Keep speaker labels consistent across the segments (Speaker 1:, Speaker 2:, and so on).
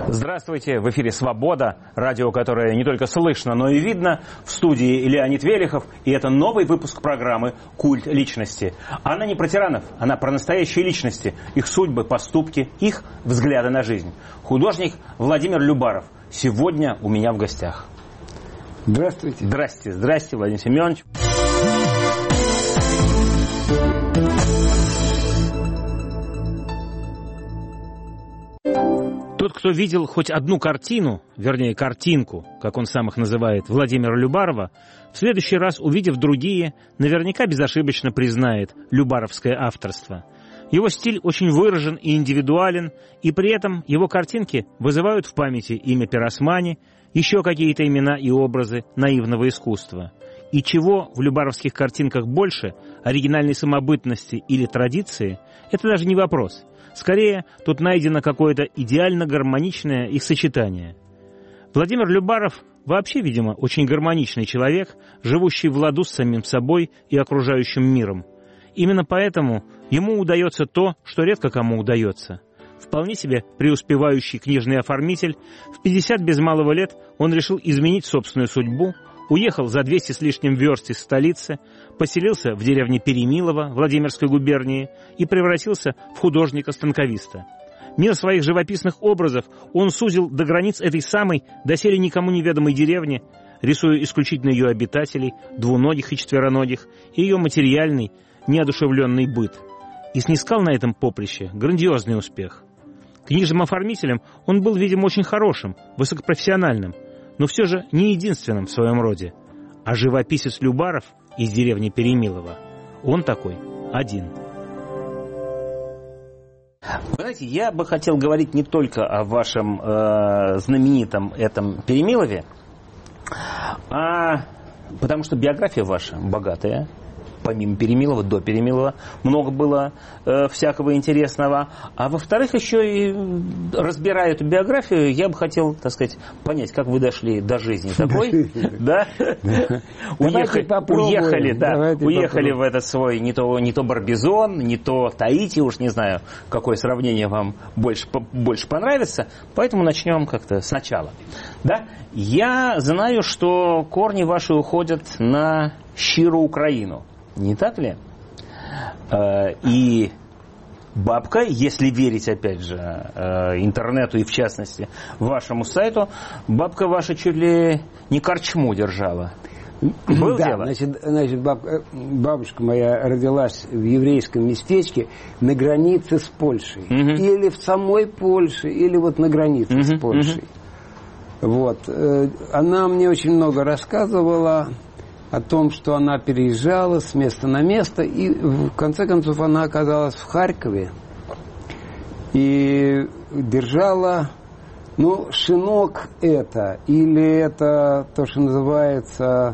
Speaker 1: Здравствуйте, в эфире «Свобода», радио, которое не только слышно, но и видно. В студии Леонид Велихов, и это новый выпуск программы «Культ личности». Она не про тиранов, она про настоящие личности, их судьбы, поступки, их взгляды на жизнь. Художник Владимир Любаров сегодня у меня в гостях.
Speaker 2: Здравствуйте.
Speaker 1: Здрасте, Владимир Семенович. Тот, кто видел хоть одну картину, вернее картинку, как он сам их называет, Владимира Любарова, в следующий раз, увидев другие, наверняка безошибочно признает любаровское авторство. Его стиль очень выражен и индивидуален, и при этом его картинки вызывают в памяти имя Пиросмани, еще какие-то имена и образы наивного искусства. И чего в любаровских картинках больше, оригинальной самобытности или традиции, это даже не вопрос. Скорее, тут найдено какое-то идеально гармоничное их сочетание. Владимир Любаров вообще, видимо, очень гармоничный человек, живущий в ладу с самим собой и окружающим миром. Именно поэтому ему удается то, что редко кому удается. Вполне себе преуспевающий книжный оформитель, в 50 без малого лет он решил изменить собственную судьбу, уехал за 200 с лишним верст из столицы, поселился в деревне Перемилово Владимирской губернии и превратился в художника-станковиста. Мир своих живописных образов он сузил до границ этой самой, доселе никому неведомой деревни, рисуя исключительно ее обитателей, двуногих и четвероногих, и ее материальный, неодушевленный быт. И снискал на этом поприще грандиозный успех. Книжным оформителем он был, видимо, очень хорошим, высокопрофессиональным, но все же не единственным в своем роде. А живописец Любаров из деревни Перемилово, он такой один. Вы знаете, я бы хотел говорить не только о вашем знаменитом этом Перемилове, потому что биография ваша богатая. Помимо Перемилова, до Перемилова много было всякого интересного. А во-вторых, еще и разбирая эту биографию, я бы хотел, так сказать, понять, как вы дошли до жизни такой, да? Уехали в этот свой не то Барбизон, не то Таити, уж не знаю, какое сравнение вам больше понравится. Поэтому начнем как-то сначала. Да? Я знаю, что корни ваши уходят на щирую Украину. Не так ли? И бабка, если верить, опять же, интернету и, в частности, вашему сайту, бабка ваша чуть ли не корчму держала. Было дело?
Speaker 2: Значит, бабушка моя родилась в еврейском местечке на границе с Польшей. Или в самой Польше, или вот на границе с Польшей. Вот. Она мне очень много рассказывала о том, что она переезжала с места на место, и в конце концов она оказалась в Харькове и держала, шинок это, или это то, что называется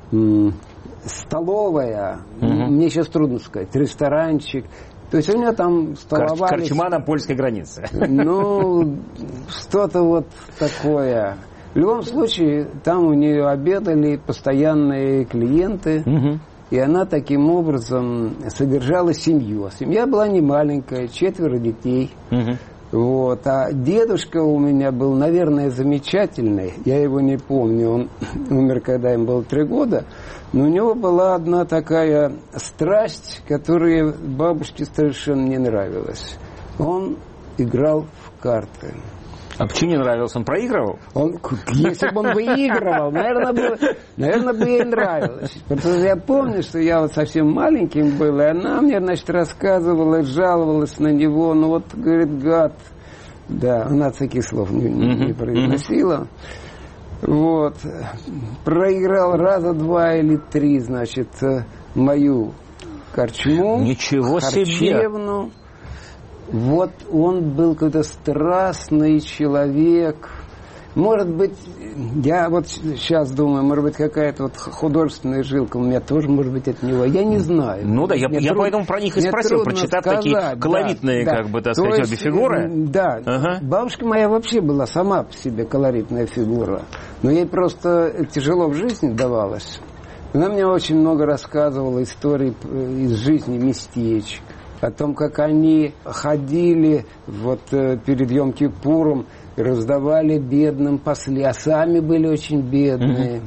Speaker 2: столовая, мне сейчас трудно сказать, ресторанчик. То есть у нее там столовались...
Speaker 1: Корчма на польской границе.
Speaker 2: Что-то вот такое. В любом случае, там у нее обедали постоянные клиенты, и она таким образом содержала семью. Семья была не маленькая, 4 детей. Вот. А дедушка у меня был, наверное, замечательный. Я его не помню, он умер, когда им было 3 года. Но у него была одна такая страсть, которая бабушке совершенно не нравилась. Он играл в карты.
Speaker 1: А почему не нравился? Он проигрывал?
Speaker 2: Если бы он выигрывал, наверное, бы ей нравилось. Потому что я помню, что я вот совсем маленьким был, и она мне, рассказывала, жаловалась на него. Говорит, гад. Да, она таких слов не произносила. Вот. Проиграл раза 2 или 3, мою корчму.
Speaker 1: Ничего себе!
Speaker 2: Вот он был какой-то страстный человек. Может быть, я вот сейчас думаю, может быть, какая-то вот художественная жилка у меня тоже, может быть, от него. Я не знаю.
Speaker 1: Я поэтому про них и спросил, прочитав такие колоритные, обе фигуры.
Speaker 2: Да, бабушка моя вообще была сама по себе колоритная фигура. Но ей просто тяжело в жизни давалось. Она мне очень много рассказывала историй из жизни местечек. О том, как они ходили перед Йом-Кипуром раздавали бедным а сами были очень бедные.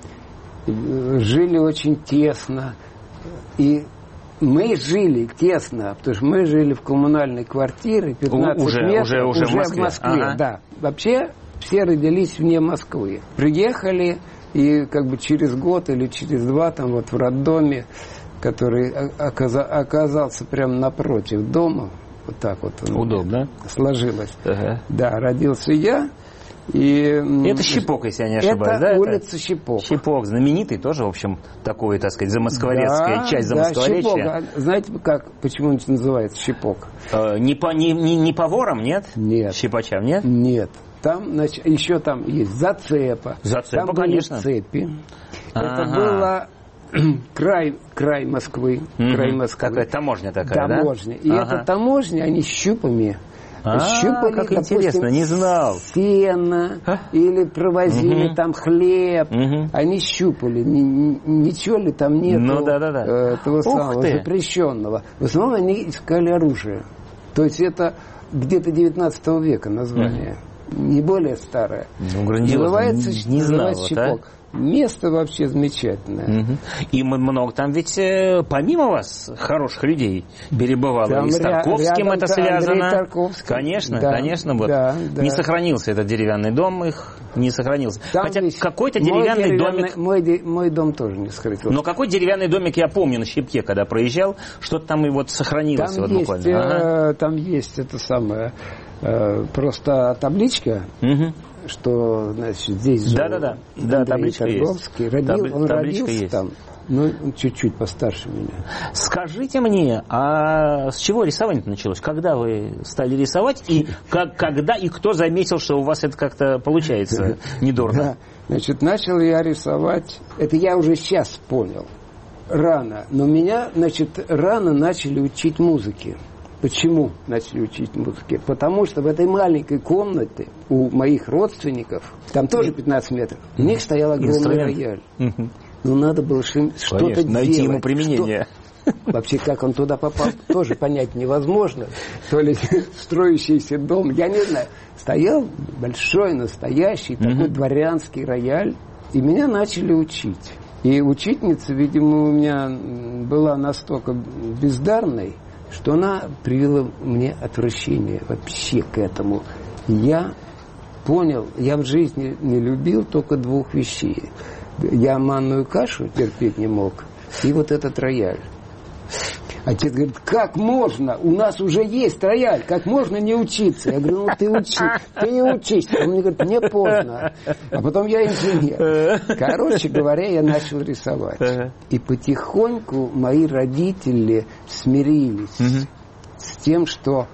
Speaker 2: Жили очень тесно. И мы жили тесно, потому что мы жили в коммунальной квартире, 15 метров, уже в Москве. Ага. Да. Вообще все родились вне Москвы. Приехали, и как бы через год или через два там вот в роддоме, который оказался прямо напротив дома, вот так вот
Speaker 3: удобно
Speaker 2: сложилось. Ага. Да, родился я. И
Speaker 3: это Щипок, если я не ошибаюсь,
Speaker 2: это улица Щипок.
Speaker 3: Щипок, знаменитый тоже, в общем, такой, так сказать, замоскворецкая часть Замоскворечья.
Speaker 2: Щипок. Знаете, почему он называется Щипок?
Speaker 3: Не по ворам, нет?
Speaker 2: Нет.
Speaker 3: Щипачам, нет?
Speaker 2: Нет. Там, значит, еще там есть Зацепа.
Speaker 3: Зацепа,
Speaker 2: там
Speaker 3: конечно.
Speaker 2: Были цепи. Это было край Москвы. Край Москвы.
Speaker 3: Какая таможня такая,
Speaker 2: таможня. И эта таможня, они щупами щупали,
Speaker 3: как
Speaker 2: допустим,
Speaker 3: интересно, не знал.
Speaker 2: Сено, или провозили там хлеб. Они щупали. Ничего ли там нету этого самого запрещенного. В основном они искали оружие. То есть это где-то 19 века название. Не более старое.
Speaker 3: Называется
Speaker 2: Щипок. Место вообще замечательное.
Speaker 3: И много там ведь помимо вас хороших людей перебывало.
Speaker 2: Там
Speaker 3: и с Тарковским это связано.
Speaker 2: Конечно,
Speaker 3: конечно. Вот. Не сохранился этот деревянный дом, их не сохранился.
Speaker 2: Там
Speaker 3: хотя какой-то деревянный домик...
Speaker 2: Мой дом тоже не сохранился.
Speaker 3: Но какой деревянный домик я помню на Щипке, когда проезжал, что-то там и вот сохранилось.
Speaker 2: Там,
Speaker 3: вот
Speaker 2: есть,
Speaker 3: буквально.
Speaker 2: Там есть это самое... просто табличка, что, значит, здесь же Андрей Тарковский. Он родился там, ну, чуть-чуть постарше меня.
Speaker 3: Скажите мне, а с чего рисование началось? Когда вы стали рисовать? И когда и кто заметил, что у вас это как-то получается недурно?
Speaker 2: Да. Значит, начал я рисовать, это я уже сейчас понял, рано. Но меня, значит, рано начали учить музыке. Почему начали учить музыке? Потому что в этой маленькой комнате у моих родственников, там тоже 15 метров, у них стоял огромный рояль. Ну, надо было что-то делать.
Speaker 3: Найти ему применение.
Speaker 2: Вообще, как он туда попал, тоже понять невозможно. То ли строящийся дом, я не знаю. Стоял большой, настоящий, такой дворянский рояль. И меня начали учить. И учительница, видимо, у меня была настолько бездарной, что она привела мне отвращение вообще к этому. Я понял, я в жизни не любил только двух вещей. Я манную кашу терпеть не мог, и вот этот рояль. Отец говорит, как можно? У нас уже есть рояль, как можно не учиться? Я говорю, ну ты не учись. Он мне говорит, мне поздно. А потом я инженер. Короче говоря, я начал рисовать. И потихоньку мои родители смирились с тем, что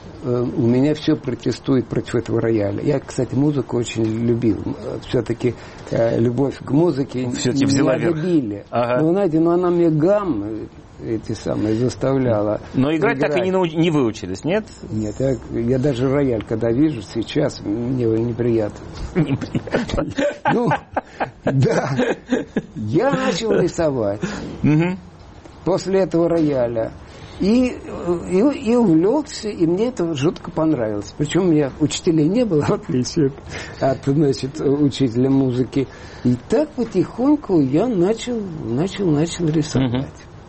Speaker 2: у меня все протестует против этого рояля. Я, кстати, музыку очень любил. Все-таки любовь к музыке
Speaker 3: все-таки взяла верх.
Speaker 2: Ну, знаете, она мне гаммы эти самые заставляла.
Speaker 3: Но играть так и не выучились, нет?
Speaker 2: Нет, я даже рояль, когда вижу сейчас, мне неприятно.
Speaker 3: Неприятно.
Speaker 2: Ну, да. Я начал рисовать после этого рояля. И увлекся, и мне это жутко понравилось. Причем у меня учителей не было, в отличие от, значит, учителя музыки. И так потихоньку я начал рисовать.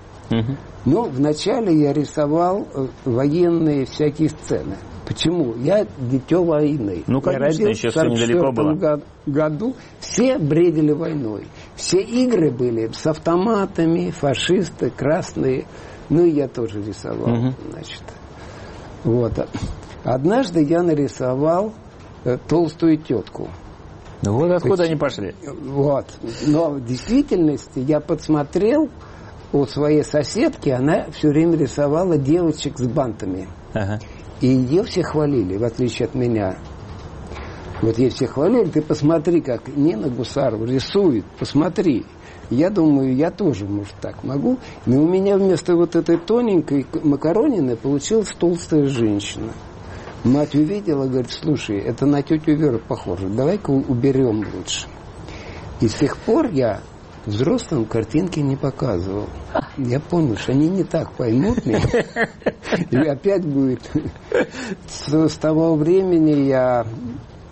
Speaker 2: Но вначале я рисовал военные всякие сцены. Почему? Я дитё войны.
Speaker 3: Ну, конечно, еще все недалеко было.
Speaker 2: Году все бредили войной. Все игры были с автоматами, фашисты, красные. Ну, и я тоже рисовал, значит. Вот. Однажды я нарисовал толстую тетку.
Speaker 3: Вот откуда они пошли.
Speaker 2: Вот. Но в действительности я подсмотрел у своей соседки, она все время рисовала девочек с бантами. И ее все хвалили, в отличие от меня. Вот ей все хвалили, ты посмотри, как Нина Гусарова рисует, посмотри. Я думаю, я тоже, может, так могу. Но у меня вместо вот этой тоненькой макаронины получилась толстая женщина. Мать увидела, говорит, слушай, это на тетю Веру похоже, давай-ка уберем лучше. И с тех пор я взрослым картинки не показывал. Я понял, что они не так поймут меня. И опять будет. С того времени я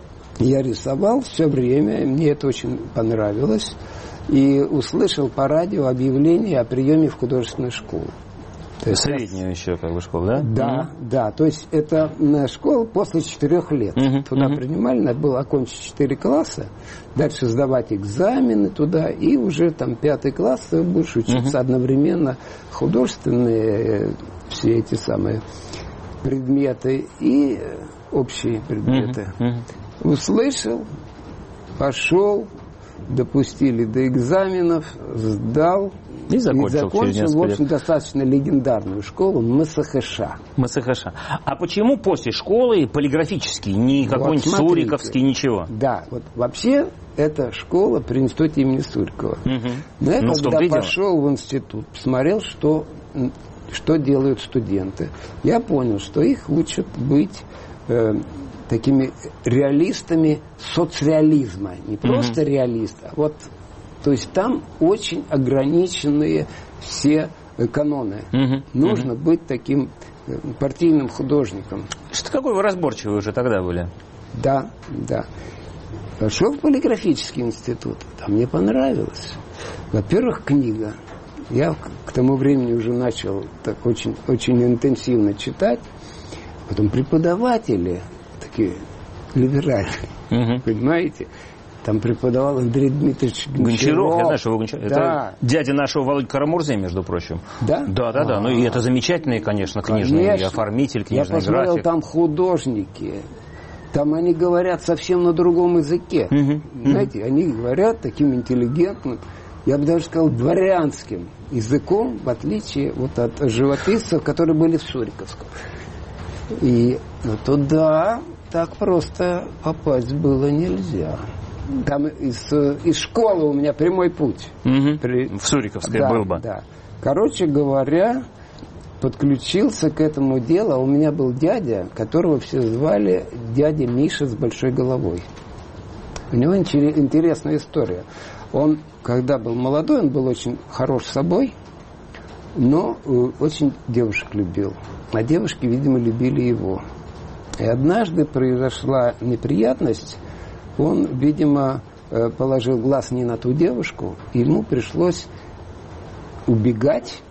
Speaker 2: Я рисовал все время, мне это очень понравилось. И услышал по радио объявление о приеме в художественную школу.
Speaker 3: Среднюю еще как бы школу, да?
Speaker 2: Да, да. То есть это школа после 4 лет. Туда принимали, надо было окончить 4 класса, дальше сдавать экзамены туда, и уже там 5 класс ты будешь учиться одновременно художественные все эти самые предметы и общие предметы. Услышал, пошел, допустили до экзаменов, сдал. И закончил в общем, достаточно легендарную школу МСХШ.
Speaker 3: МСХШ. А почему после школы полиграфический, не какой-нибудь вот, Суриковский, ничего?
Speaker 2: Да, вот вообще эта школа при институте имени Сурикова. Но я когда пошел в институт, посмотрел, что делают студенты, я понял, что их учат быть такими реалистами соцреализма. Не просто реалист, а вот... То есть там очень ограниченные все каноны. Нужно быть таким партийным художником.
Speaker 3: Что какой вы разборчивый уже тогда были?
Speaker 2: Да, да. Пошел в полиграфический институт. Там мне понравилось. Во-первых, книга. Я к тому времени уже начал так очень, очень интенсивно читать. Потом преподаватели такие либеральные. Понимаете? Там преподавал Андрей Дмитриевич Гончаров.
Speaker 3: Я знаю, что вы Гончаров. Да. Это дядя нашего Володи Карамурзы, между прочим.
Speaker 2: Да?
Speaker 3: Да. Ну и это замечательные, конечно, книжные. И оформитель, книжный график.
Speaker 2: Я посмотрел, там художники. Там они говорят совсем на другом языке. Знаете, они говорят таким интеллигентным, я бы даже сказал, дворянским языком, в отличие вот от живописцев, которые были в Суриковском. И туда так просто попасть было нельзя. Там из школы у меня прямой путь.
Speaker 3: В Суриковской был бы.
Speaker 2: Да. Короче говоря, подключился к этому делу. У меня был дядя, которого все звали дядя Миша с большой головой. У него интересная история. Он, когда был молодой, он был очень хорош собой, но очень девушек любил. А девушки, видимо, любили его. И однажды произошла неприятность. Он, видимо, положил глаз не на ту девушку, и ему пришлось убегать.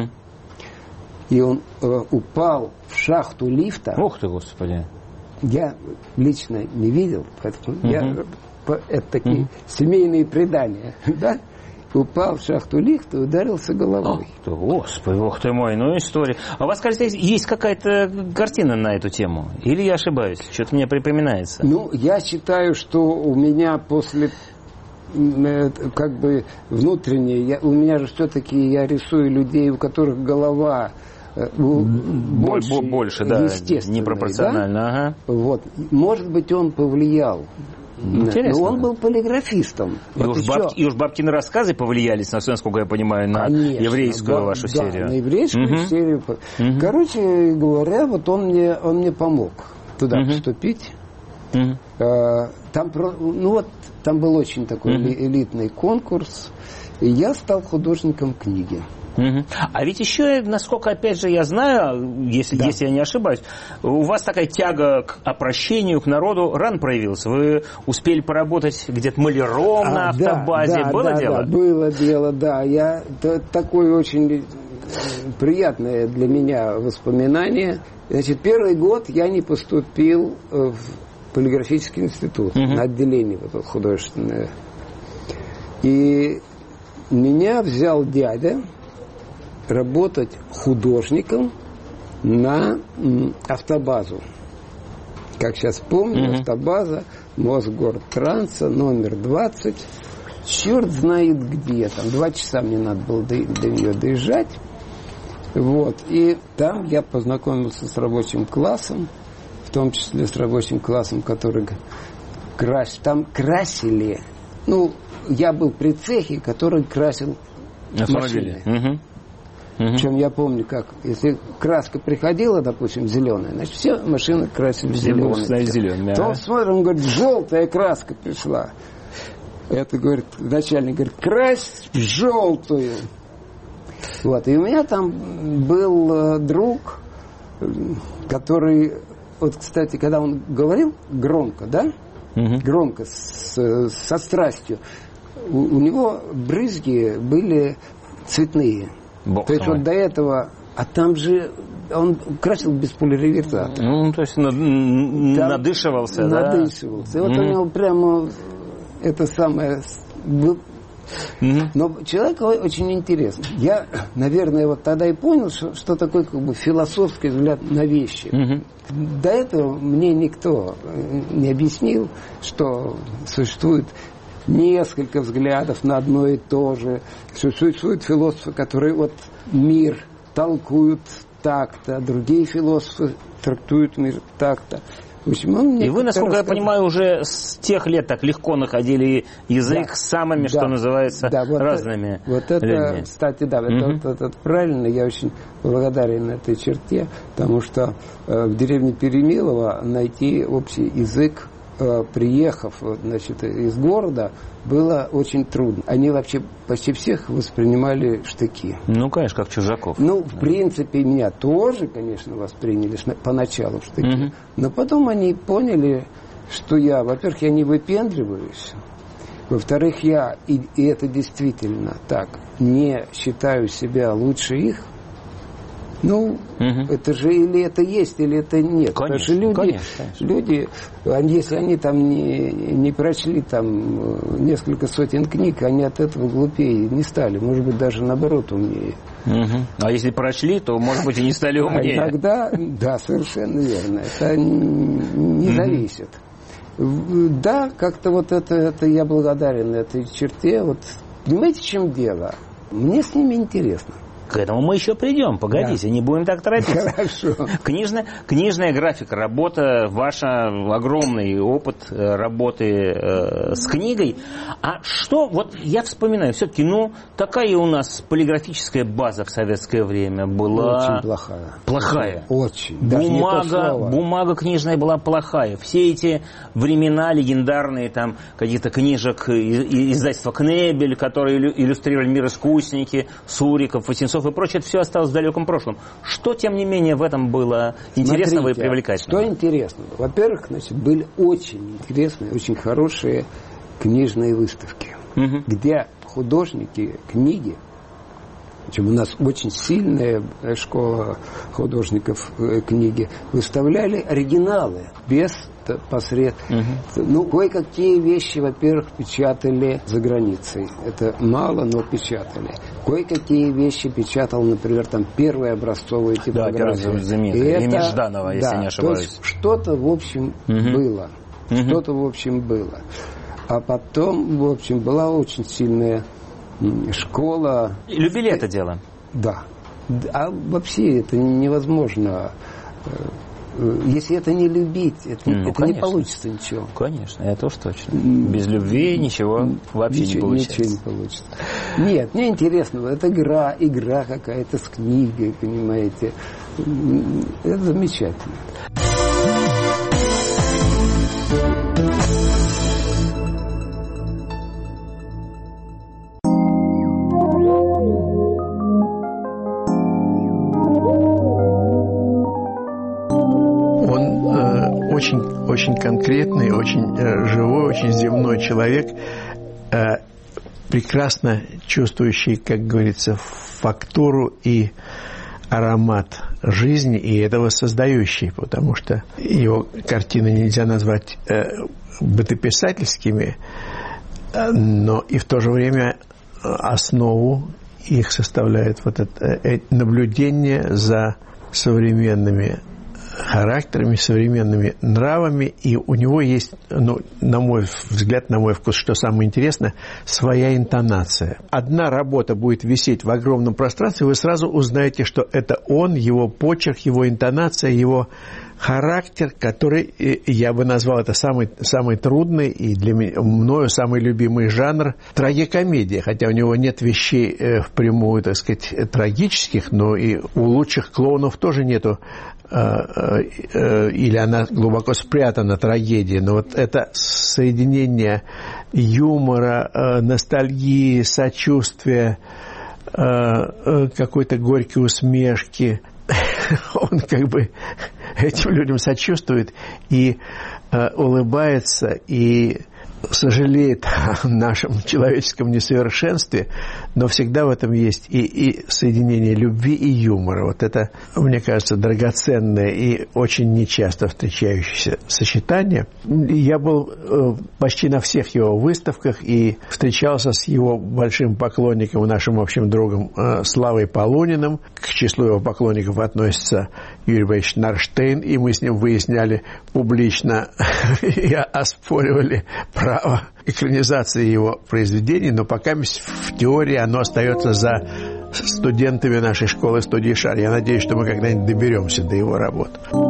Speaker 2: И он упал в шахту лифта.
Speaker 3: Ох ты, Господи!
Speaker 2: Я лично не видел, поэтому это такие семейные предания, да? Упал в шахту лифта и ударился головой.
Speaker 3: Ох ты, Господи, ох ты мой, ну история. А у вас, кажется, есть какая-то картина на эту тему? Или я ошибаюсь? Что-то мне припоминается.
Speaker 2: Ну, я считаю, что у меня после как бы внутреннее, у меня же все-таки я рисую людей, у которых голова
Speaker 3: больше, да, непропорционально.
Speaker 2: Да?
Speaker 3: Ага.
Speaker 2: Вот. Может быть, он повлиял.
Speaker 3: Интересно.
Speaker 2: Но он был полиграфистом.
Speaker 3: И уж бабкины рассказы повлияли, насколько я понимаю, на еврейскую вашу серию.
Speaker 2: На еврейскую серию. Короче говоря, вот он мне помог туда поступить. Там был очень такой элитный конкурс. И я стал художником книги.
Speaker 3: А ведь еще, насколько, опять же, я знаю, если я не ошибаюсь, у вас такая тяга к опрощению, к народу рано проявилась. Вы успели поработать где-то маляром на автобазе. Было дело?
Speaker 2: Да, было дело, да. Такое очень приятное для меня воспоминание. Значит, первый год я не поступил в полиграфический институт на отделение художественное. И меня взял дядя работать художником на автобазу. Как сейчас помню, автобаза Мосгортранса, номер 20. Черт знает где. Там 2 часа мне надо было до нее доезжать. Вот. И там я познакомился с рабочим классом, в том числе с рабочим классом, который там красили. Ну, я был при цехе, который красил
Speaker 3: автомобили.
Speaker 2: Причем я помню, как, если краска приходила, допустим, зеленая, значит, все машины красили зеленой. То смотрим, он говорит, желтая краска пришла. Это, говорит, начальник говорит, крась в желтую. Вот, и у меня там был друг, который, вот, кстати, когда он говорил громко, да, громко, со страстью. У него брызги были цветные. То есть вот до этого... А там же он красил без полиреверсата.
Speaker 3: Ну, то есть надышивался, да?
Speaker 2: Надышивался. И вот у него прямо это самое... Но человек очень интересный. Я, наверное, вот тогда и понял, что такое как бы философский взгляд на вещи. До этого мне никто не объяснил, что существует несколько взглядов на одно и то же. Существуют философы, которые вот мир толкуют так-то, другие философы трактуют мир так-то.
Speaker 3: И вы, насколько я понимаю, уже с тех лет так легко находили язык с самыми, что называется, разными людьми.
Speaker 2: Кстати, это правильно, я очень благодарен этой черте, потому что в деревне Перемилово найти общий язык, приехав, значит, из города, было очень трудно. Они вообще почти всех воспринимали штыки.
Speaker 3: Ну, конечно, как чужаков.
Speaker 2: Ну, в принципе, меня тоже, конечно, восприняли поначалу штыки. Но потом они поняли, что я, во-первых, я не выпендриваюсь. Во-вторых, я, и это действительно так, не считаю себя лучше их. Ну, это же или это есть, или это нет.
Speaker 3: Конечно,
Speaker 2: потому что люди,
Speaker 3: конечно.
Speaker 2: люди, если они там не прочли там несколько сотен книг, они от этого глупее не стали. Может быть, даже наоборот умнее.
Speaker 3: А если прочли, то, может быть, и не стали умнее.
Speaker 2: А иногда, да, совершенно верно. Это не зависит. Да, как-то вот это я благодарен этой черте. Вот, понимаете, в чем дело? Мне с ними интересно.
Speaker 3: К этому мы еще придем, погодите, не будем так торопиться.
Speaker 2: Хорошо.
Speaker 3: Книжная графика, работа, ваш огромный опыт работы с книгой. А что, вот я вспоминаю, все-таки, такая у нас полиграфическая база в советское время была...
Speaker 2: Очень плохая.
Speaker 3: Плохая?
Speaker 2: Очень.
Speaker 3: Бумага книжная была плохая. Все эти времена легендарные, там, каких-то книжек издательства Кнебель, которые иллюстрировали «Мироискусники», Суриков, Васенцов и прочее, это все осталось в далеком прошлом. Что, тем не менее, в этом было интересного и привлекательного?
Speaker 2: Что интересного? Во-первых, были очень интересные, очень хорошие книжные выставки, где художники книги, причем у нас очень сильная школа художников книги, выставляли оригиналы без кое-какие вещи, во-первых, печатали за границей. Это мало, но печатали. Кое-какие вещи печатал, например, там первые образцовые типографии.
Speaker 3: Да, знаменитые. Имя Жданова, если не ошибаюсь.
Speaker 2: То есть что-то, в общем, было. Что-то, в общем, было. А потом, в общем, была очень сильная школа.
Speaker 3: Любили это дело?
Speaker 2: Да. А вообще это невозможно. Если это не любить, это не получится ничего.
Speaker 3: Конечно, это уж точно. Без любви ничего вообще не получается.
Speaker 2: Ничего не получится. Нет, мне интересно, это игра какая-то с книгой, понимаете. Это замечательно.
Speaker 4: Очень конкретный, очень живой, очень земной человек, прекрасно чувствующий, как говорится, фактуру и аромат жизни, и этого создающий, потому что его картины нельзя назвать бытописательскими, но и в то же время основу их составляет вот это наблюдение за современными характерами, современными нравами, и у него есть, на мой взгляд, на мой вкус, что самое интересное, своя интонация. Одна работа будет висеть в огромном пространстве, вы сразу узнаете, что это он, его почерк, его интонация, его характер, который, я бы назвал это самый трудный и для меня, мною самый любимый жанр – трагикомедия. Хотя у него нет вещей впрямую, так сказать, трагических, но и у лучших клоунов тоже нету, или она глубоко спрятана, трагедия. Но вот это соединение юмора, ностальгии, сочувствия, какой-то горькой усмешки, он как бы этим людям сочувствует и улыбается, и сожалеет о нашем человеческом несовершенстве, но всегда в этом есть и соединение любви и юмора. Вот это, мне кажется, драгоценное и очень нечасто встречающееся сочетание. Я был почти на всех его выставках и встречался с его большим поклонником, нашим общим другом Славой Полуниным. К числу его поклонников относится Юрий Борисович Нарштейн, и мы с ним выясняли публично и оспоривали право экранизации его произведений, но пока в теории оно остается за студентами нашей школы студии «Шар». Я надеюсь, что мы когда-нибудь доберемся до его работ.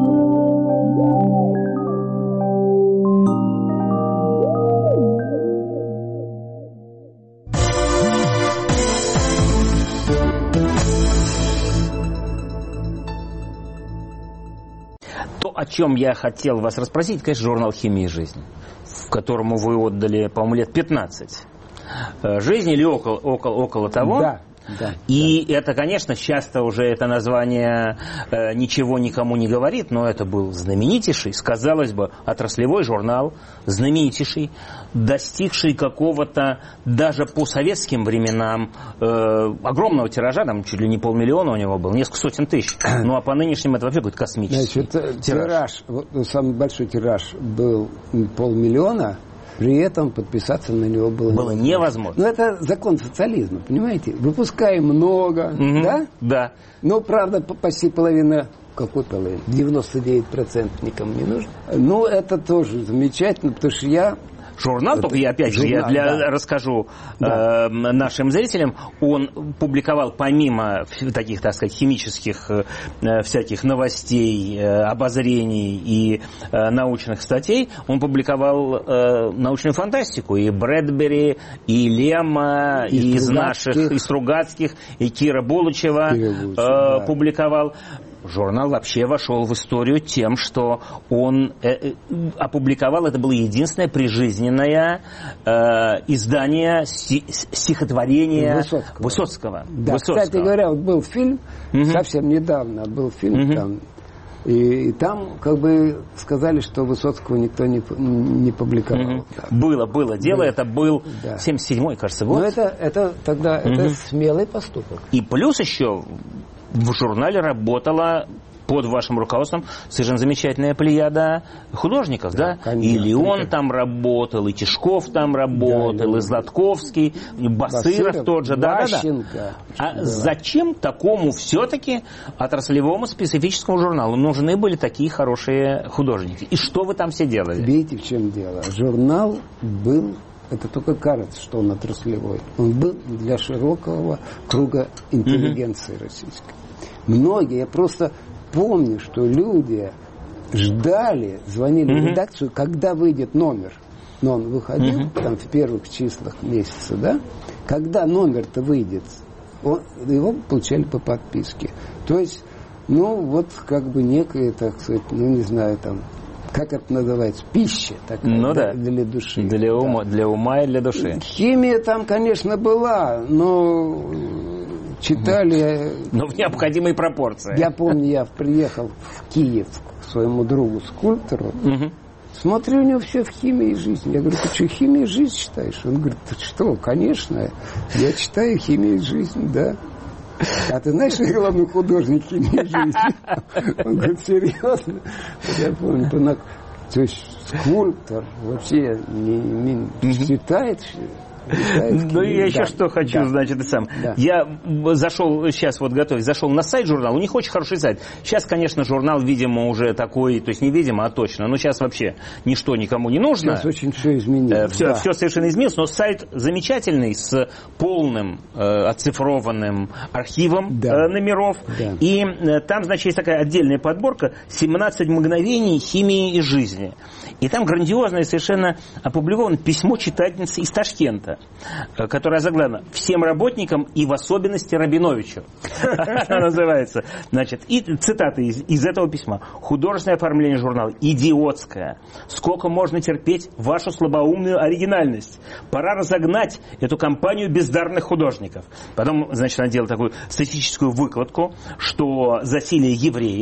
Speaker 3: То, о чем я хотел вас расспросить, конечно, журнал «Химия и жизнь», которому вы отдали, по-моему, лет 15 жизни или около того.
Speaker 2: Да.
Speaker 3: И это, конечно, часто уже это название ничего никому не говорит, но это был знаменитейший, казалось бы, отраслевой журнал, знаменитейший, достигший какого-то даже по советским временам огромного тиража, там чуть ли не 500 000 у него было, несколько сотен тысяч. Ну а по нынешним это вообще какой-то космический
Speaker 2: тираж. Самый большой тираж был 500 000. При этом подписаться на него было
Speaker 3: невозможно.
Speaker 2: Но это закон социализма, понимаете? Выпускаем много, да?
Speaker 3: Да.
Speaker 2: Но, правда, почти половина, какой половина? 99% никому не нужно. Ну, это тоже замечательно, потому что я...
Speaker 3: Журнал, только я опять же расскажу нашим зрителям, он публиковал помимо таких, так сказать, химических всяких новостей, обозрений и научных статей, он публиковал научную фантастику, и Брэдбери, и Лема, и из наших, и Стругацких, и Кира Булычева публиковал. Журнал вообще вошел в историю тем, что он опубликовал, это было единственное прижизненное издание стихотворения Высоцкого.
Speaker 2: Да, кстати говоря, вот был фильм, совсем недавно был фильм там, и там как бы сказали, что Высоцкого никто не публиковал. Да.
Speaker 3: Было дело, это был 77-й, кажется, год.
Speaker 2: Но это тогда это смелый поступок.
Speaker 3: И плюс еще... В журнале работала под вашим руководством совершенно замечательная плеяда художников, да?
Speaker 2: Конечно,
Speaker 3: и Леон там работал, и Тишков там работал, и Златковский, и Басыров тот же,
Speaker 2: Ващенко.
Speaker 3: А зачем такому все-таки отраслевому специфическому журналу нужны были такие хорошие художники? И что вы там все делали?
Speaker 2: Видите, в чем дело? Журнал был... Это только кажется, что он отраслевой. Он был для широкого круга интеллигенции российской. Многие, я просто помню, что люди ждали, звонили в редакцию, когда выйдет номер. Но он выходил там в первых числах месяца, да? Когда номер-то выйдет, его получали по подписке. То есть, ну, вот как бы некое, так сказать, ну, не знаю, там, как это называется, пища такая, для души.
Speaker 3: Для ума и для души.
Speaker 2: Химия там, конечно, была, но читали...
Speaker 3: Но в необходимой пропорции.
Speaker 2: Я помню, я приехал в Киев к своему другу скульптору, смотрю, у него все в химии и жизни. Я говорю, ты что, химию и жизнь читаешь? Он говорит, ты что, конечно, я читаю химию и жизнь, да. А ты знаешь, что я главный художник химии и жизни? Он говорит, серьезно? Я помню, то есть скульптор вообще не читает.
Speaker 3: Ну, я еще что хочу, значит, я зашел, сейчас вот готовлюсь, зашел на сайт журнала, у них очень хороший сайт. Сейчас, конечно, журнал, видимо, уже такой, то есть не видимо, а точно, но сейчас вообще ничто никому не нужно.
Speaker 2: Сейчас очень все изменилось.
Speaker 3: Все совершенно изменилось, но сайт замечательный, с полным оцифрованным архивом номеров. Да. И там, значит, есть такая отдельная подборка «17 мгновений химии и жизни». И там грандиозное совершенно опубликовано письмо читательницы из Ташкента, которое заглавлено «Всем работникам и в особенности Рабиновичу». Называется. Значит, и цитаты из этого письма. «Художественное оформление журнала идиотское. Сколько можно терпеть вашу слабоумную оригинальность? Пора разогнать эту компанию бездарных художников». Потом, значит, она делала такую статистическую выкладку, что засилие евреев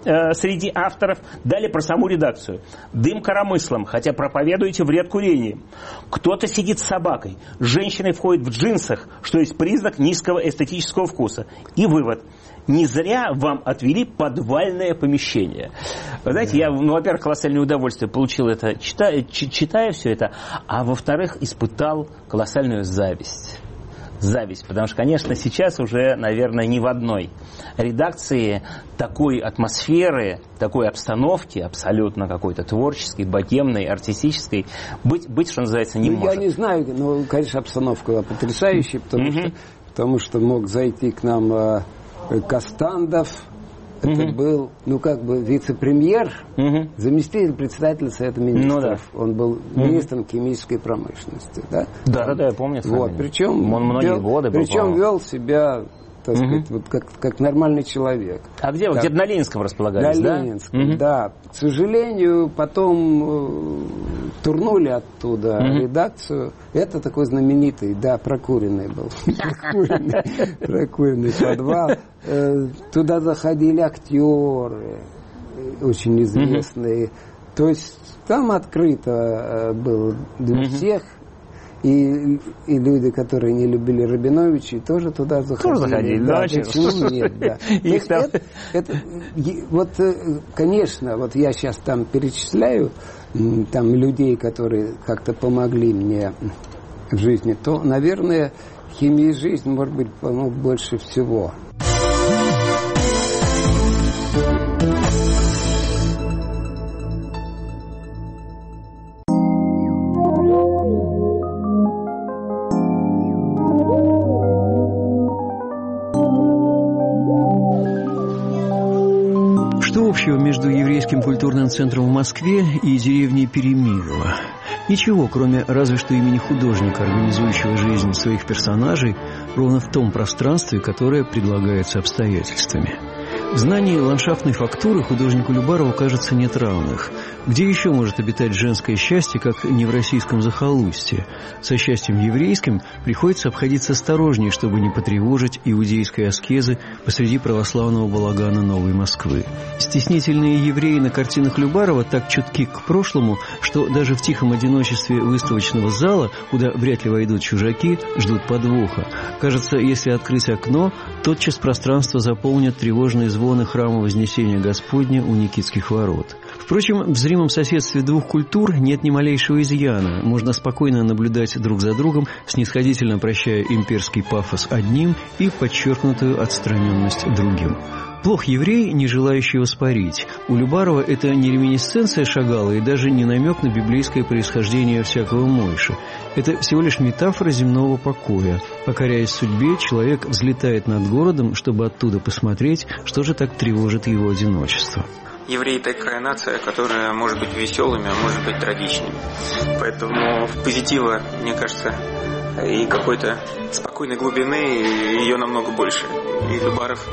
Speaker 3: среди авторов. Далее про саму редакцию. Дым коромыслом, хотя проповедуете вред курения. Кто-то сидит с собакой. Женщина входит в джинсах, что есть признак низкого эстетического вкуса. И вывод. Не зря вам отвели подвальное помещение. Вы знаете, я, во-первых, колоссальное удовольствие получил это, читая все это, а во-вторых, испытал колоссальную зависть. Зависть, потому что, конечно, сейчас уже, наверное, ни в одной редакции такой атмосферы, такой обстановки, абсолютно какой-то творческой, богемной, артистической, быть, что называется, не может.
Speaker 2: Я не знаю, но, конечно, обстановка была потрясающая, потому что мог зайти к нам Костандов. Это был, вице-премьер, заместитель председателя Совета министров. Он был министром химической промышленности. Да,
Speaker 3: я помню.
Speaker 2: Вот, причем
Speaker 3: он многие годы был.
Speaker 2: Причем вел себя, так сказать, вот как нормальный человек.
Speaker 3: А где вы? Где-то на Ленинском располагались,
Speaker 2: да? На Ленинском, да. К сожалению, потом турнули оттуда редакцию. Это такой знаменитый, прокуренный был. Прокуренный подвал. Туда заходили актеры, очень известные. То есть там открыто было для всех. И люди, которые не любили Рабиновича, тоже туда заходили.
Speaker 3: Тоже заходили, да?
Speaker 2: Почему нет, да. Конечно, вот я сейчас там перечисляю там людей, которые как-то помогли мне в жизни, то, наверное, химия и жизнь, может быть, помог больше всего.
Speaker 5: Что общего между еврейским культурным центром в Москве и деревней Перемилово? Ничего, кроме разве что имени художника, организующего жизнь своих персонажей ровно в том пространстве, которое предлагается обстоятельствами. В знании ландшафтной фактуры художнику Любарову, кажется, нет равных. Где еще может обитать женское счастье, как не в российском захолустье? Со счастьем еврейским приходится обходиться осторожнее, чтобы не потревожить иудейской аскезы посреди православного балагана Новой Москвы. Стеснительные евреи на картинах Любарова так чутки к прошлому, что даже в тихом одиночестве выставочного зала, куда вряд ли войдут чужаки, ждут подвоха. Кажется, если открыть окно, тотчас пространство заполнят тревожные звоны храма Вознесения Господня у Никитских ворот. Впрочем, в зримом соседстве двух культур нет ни малейшего изъяна. Можно спокойно наблюдать друг за другом, снисходительно прощая имперский пафос одним и подчеркнутую отстраненность другим. Плох еврей, не желающий воспарить. У Любарова это не реминисценция Шагала и даже не намек на библейское происхождение всякого Мойши. Это всего лишь метафора земного покоя. Покоряясь судьбе, человек взлетает над городом, чтобы оттуда посмотреть, что же так тревожит его одиночество.
Speaker 6: Евреи такая нация, которая может быть веселыми, а может быть трагичными. Поэтому позитива, мне кажется, и какой-то спокойной глубины ее намного больше. И Любаров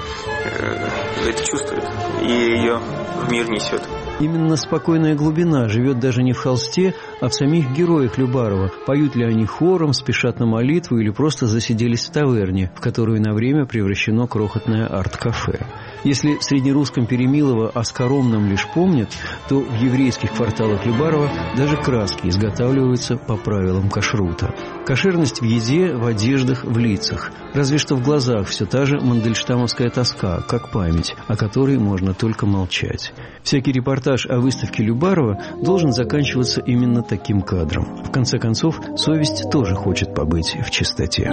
Speaker 6: это чувствует и ее в мир несет.
Speaker 5: Именно спокойная глубина живет даже не в холсте, а в самих героях Любарова. Поют ли они хором, спешат на молитву или просто засиделись в таверне, в которую на время превращено крохотное арт-кафе. Если в среднерусском Перемилово о скоромном лишь помнят, то в еврейских кварталах Любарова даже краски изготавливаются по правилам кашрута. Кошерность в еде, в одеждах, в лицах. Разве что в глазах все та же мандельштамовская тоска, как память, о которой можно только молчать. Всякий репортаж о выставке Любарова должен заканчиваться именно таким кадром. В конце концов, совесть тоже хочет побыть в чистоте.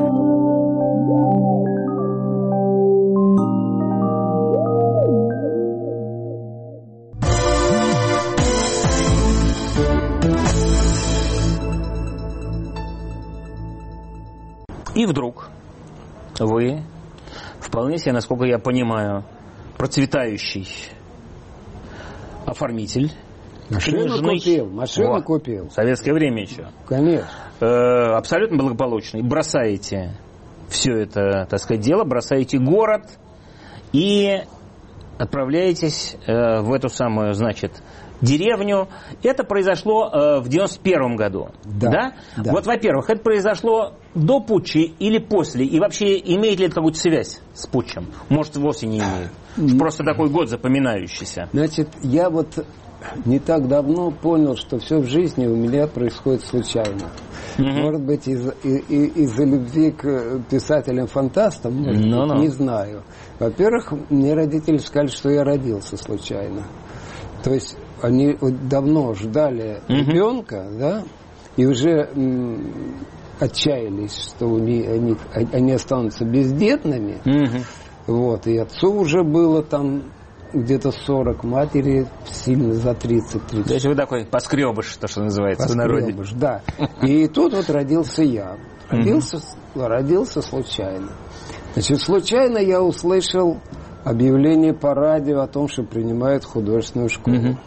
Speaker 3: И вдруг вы, вполне себе, насколько я понимаю, процветающий оформитель.
Speaker 2: Машину купил.
Speaker 3: В советское время еще.
Speaker 2: Конечно.
Speaker 3: Абсолютно благополучный. Бросаете все это, так сказать, дело, бросаете город и отправляетесь в эту самую, значит, деревню. Это произошло в 91 году.
Speaker 2: Да? Да.
Speaker 3: Вот, во-первых, это произошло до путча или после? И вообще, имеет ли это какую-то связь с путчем? Может, вовсе не имеет. Просто такой год запоминающийся.
Speaker 2: Значит, я вот не так давно понял, что все в жизни у меня происходит случайно. Может быть, из-за любви к писателям-фантастам, может быть, не знаю. Во-первых, мне родители сказали, что я родился случайно. То есть они давно ждали ребенка, да, и уже отчаялись, что они останутся бездетными. Вот, и отцу уже было там где-то 40, матери сильно за 30-30.
Speaker 3: То есть вы такой поскребыш, то, что называется в народе.
Speaker 2: Поскребыш, да. И тут вот родился я. Родился случайно. Значит, случайно я услышал объявление по радио о том, что принимают художественную школу.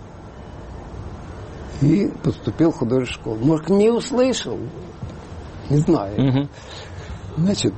Speaker 2: И поступил в художественную школу. Может, не услышал? Не знаю. Значит,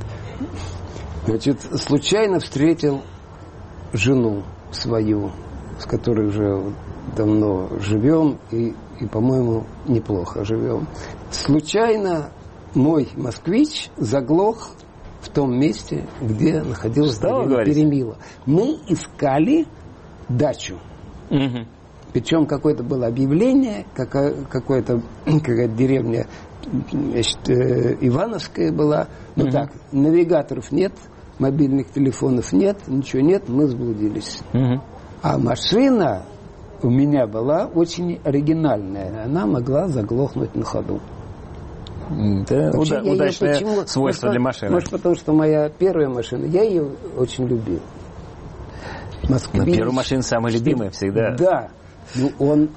Speaker 2: случайно встретил жену свою, с которой уже давно живем и по-моему, неплохо живем. Случайно мой москвич заглох в том месте, где находилась Перемила. Мы искали дачу. Причем какое-то было объявление, какая-то деревня, значит, Ивановская была. Ну так, навигаторов нет, мобильных телефонов нет, ничего нет, мы заблудились. А машина у меня была очень оригинальная. Она могла заглохнуть на ходу.
Speaker 3: Да, удачное свойство для машины.
Speaker 2: Может, потому что моя первая машина, я ее очень любил.
Speaker 3: Первая машина самая любимая всегда.
Speaker 2: Да. Ну, он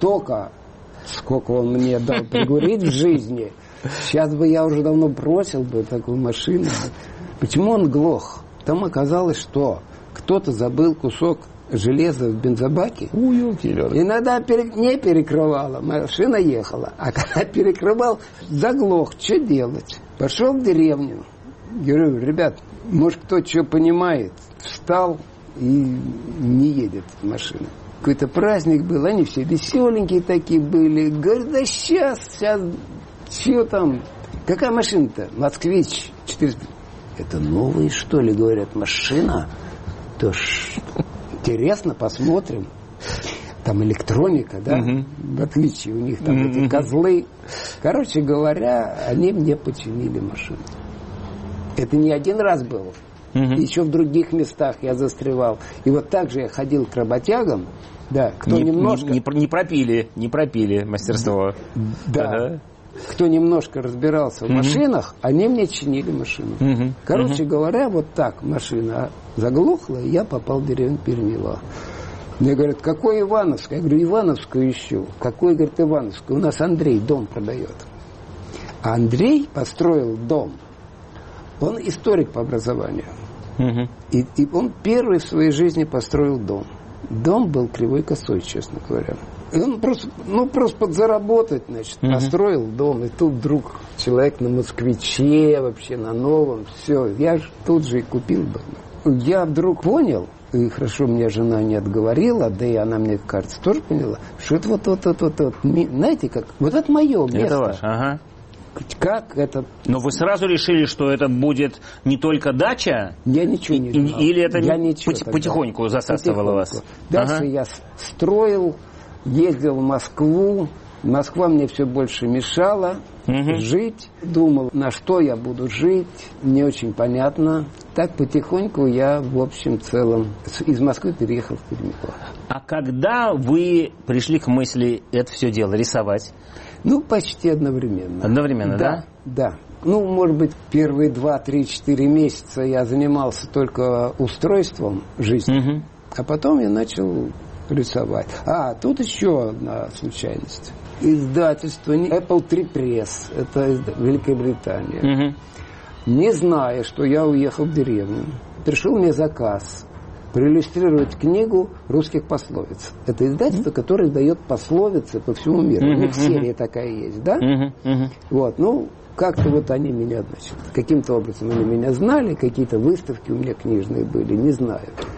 Speaker 2: сколько он мне дал пригурить в жизни. Сейчас бы я уже давно бросил бы такую машину. Почему он глох? Там оказалось, что кто-то забыл кусок железа в бензобаке. Иногда не перекрывала, машина ехала. А когда перекрывал, заглох. Что делать? Пошел в деревню. Говорю, ребят, может, кто что понимает. Встал и не едет машина. Какой-то праздник был, они все веселенькие такие были. Говорю, да сейчас, что там? Какая машина-то? Москвич 400. Это новые, что ли, говорят, машина? То ж интересно, посмотрим. Там электроника, да? В отличие у них там эти козлы. Короче говоря, они мне починили машину. Это не один раз было. Еще в других местах я застревал. И вот так же я ходил к работягам. Да, кто немножко...
Speaker 3: Не пропили мастерство.
Speaker 2: Да. Кто немножко разбирался в машинах, они мне чинили машину. Короче говоря, вот так машина заглохла, и я попал в деревню Перемила. Мне говорят, какой Ивановская? Я говорю, Ивановскую ищу. Какой, говорит, Ивановскую? У нас Андрей дом продает. А Андрей построил дом. Он историк по образованию. И он первый в своей жизни построил дом. Дом был кривой косой, честно говоря. И он просто подзаработать, значит, построил дом. И тут вдруг человек на москвиче, вообще на новом, все. Я же тут же и купил дом. Я вдруг понял, и хорошо меня жена не отговорила, да и она, мне кажется, тоже поняла, что это вот, знаете, как, вот это мое место.
Speaker 3: Это ваше,
Speaker 2: Как это?
Speaker 3: Но вы сразу решили, что это будет не только дача?
Speaker 2: Я ничего не знал.
Speaker 3: Или это потихоньку засасывало вас?
Speaker 2: Дальше я строил, ездил в Москву. Москва мне все больше мешала жить. Думал, на что я буду жить. Не очень понятно. Так потихоньку я, в общем целом, из Москвы переехал в Перемилово.
Speaker 3: А когда вы пришли к мысли это все дело рисовать?
Speaker 2: Ну, почти одновременно.
Speaker 3: Одновременно, да?
Speaker 2: Да. Ну, может быть, первые 2, 3, 4 месяца я занимался только устройством жизни, а потом я начал рисовать. Тут еще одна случайность. Издательство Apple III Press, это Великобритания. Не зная, что я уехал в деревню, пришел мне заказ проиллюстрировать книгу русских пословиц. Это издательство, которое издает пословицы по всему миру. У них серия такая есть, да? Вот, как-то вот они меня, значит, каким-то образом они меня знали, какие-то выставки у меня книжные были, не знаю.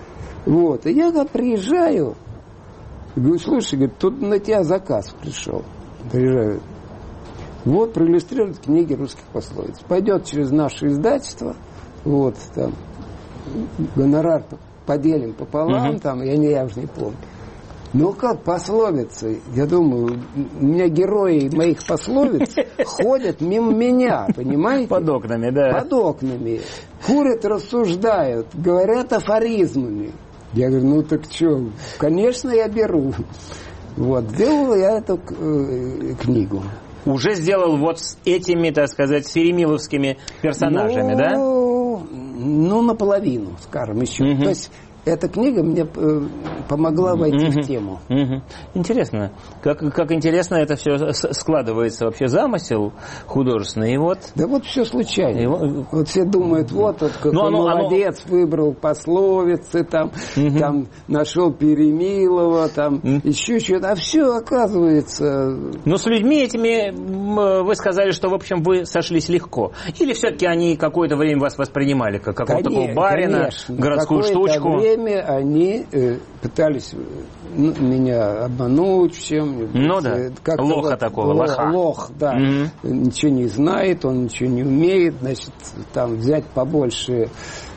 Speaker 2: Вот. И я когда приезжаю, говорю, слушай, говорит, тут на тебя заказ пришел. Приезжаю. Вот, проиллюстрировать книги русских пословиц. Пойдет через наше издательство, вот, там, гонорар поделим пополам, там, я уже не помню. Ну как пословицы? Я думаю, у меня герои моих пословиц ходят мимо меня, понимаете?
Speaker 3: Под окнами, да.
Speaker 2: Под окнами. Курят, рассуждают, говорят афоризмами. Я говорю, ну так что, конечно, я беру. Вот, сделал я эту книгу.
Speaker 3: Уже сделал вот с этими, так сказать, феремиловскими персонажами, да?
Speaker 2: Ну, наполовину, скажем, еще. То есть эта книга мне помогла войти в тему.
Speaker 3: Интересно. Как интересно это все складывается, вообще замысел художественный. И вот...
Speaker 2: Да вот все случайно. Вот все думают, вот какой молодец, выбрал пословицы, там нашел Перемилова, там еще что-то. А все оказывается...
Speaker 3: Но с людьми этими вы сказали, что, в общем, вы сошлись легко. Или все-таки они какое-то время вас воспринимали как какого-то такого барина, городскую штучку?
Speaker 2: Они пытались меня обмануть в чем-нибудь.
Speaker 3: Ну да, лоха вот, такого, лоха.
Speaker 2: Лох, да. Ничего не знает, он ничего не умеет, значит, там взять побольше,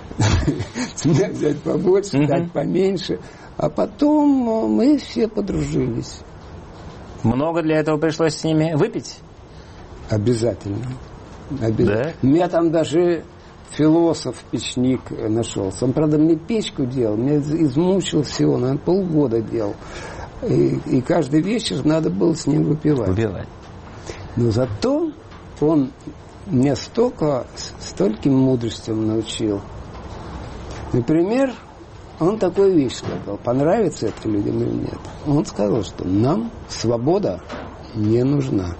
Speaker 2: взять побольше, дать поменьше. А потом мы все подружились.
Speaker 3: Много для этого пришлось с ними выпить?
Speaker 2: Обязательно.
Speaker 3: Да?
Speaker 2: У меня там даже... философ-печник нашелся. Он, правда, мне печку делал, меня измучил всего, наверное, полгода делал. И каждый вечер надо было с ним выпивать. Но зато он меня стольким мудростям научил. Например, он такую вещь сказал, понравится это людям или нет. Он сказал, что нам свобода не нужна.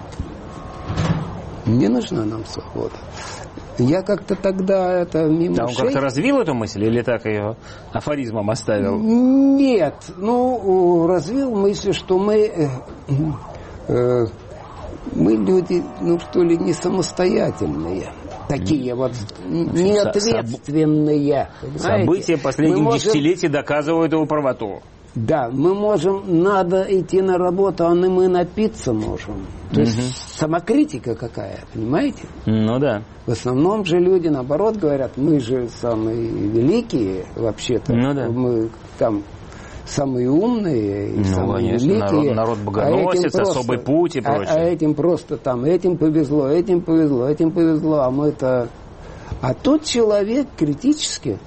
Speaker 2: Не нужна нам свобода. Я как-то тогда это мимо
Speaker 3: он как-то развил эту мысль или так ее афоризмом оставил?
Speaker 2: Нет. Развил мысль, что мы люди, что ли, не самостоятельные. Такие вот неответственные.
Speaker 3: События последних десятилетий доказывают его правоту.
Speaker 2: Да, надо идти на работу, а мы напиться можем. То есть самокритика какая, понимаете?
Speaker 3: Ну да.
Speaker 2: В основном же люди, наоборот, говорят, мы же самые великие, вообще-то.
Speaker 3: Ну да.
Speaker 2: Мы там самые умные и самые
Speaker 3: конечно,
Speaker 2: великие.
Speaker 3: Народ богоносец, особый путь и прочее.
Speaker 2: А этим просто там, этим повезло, этим повезло, а мы-то... А тут человек критически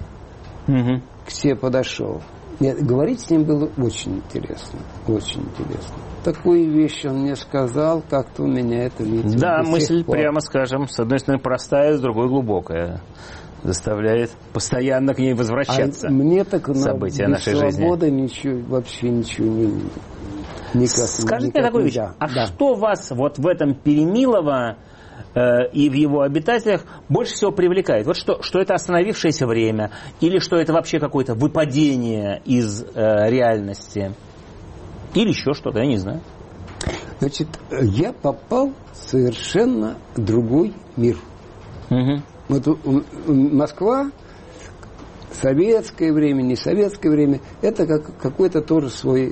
Speaker 2: к себе подошел. Нет, говорить с ним было очень интересно. Очень интересно. Такую вещь он мне сказал, как-то у меня это видимо.
Speaker 3: Да, мысль, прямо скажем, с одной стороны простая, с другой глубокая. Заставляет постоянно к ней возвращаться.
Speaker 2: Мне так
Speaker 3: события нашей жизни.
Speaker 2: Свобода вообще ничего не... Никак,
Speaker 3: скажите мне такую вещь. Что вас вот в этом Перемилово и в его обитателях больше всего привлекает? Вот что это остановившееся время? Или что это вообще какое-то выпадение из реальности? Или еще что-то, я не знаю.
Speaker 2: Значит, я попал в совершенно другой мир. Вот Москва, советское время, не советское время, это какой-то тоже свой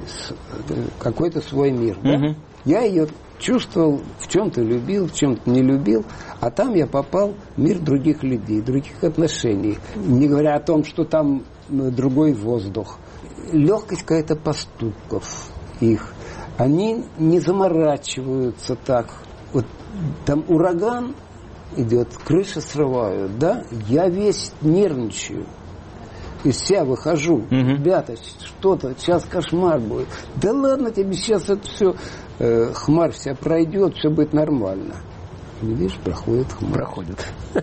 Speaker 2: мир. Да? Я ее чувствовал, в чем-то любил, в чем-то не любил, а там я попал в мир других людей, других отношений. Не говоря о том, что там другой воздух. Легкость какая-то поступков их. Они не заморачиваются так. Вот там ураган идет, крыши срывают, да? Я весь нервничаю. Из себя выхожу. Ребята, что-то, сейчас кошмар будет. Да ладно тебе, сейчас это все, хмарь вся пройдет, все будет нормально. Видишь, проходит хмарь.
Speaker 3: Проходит.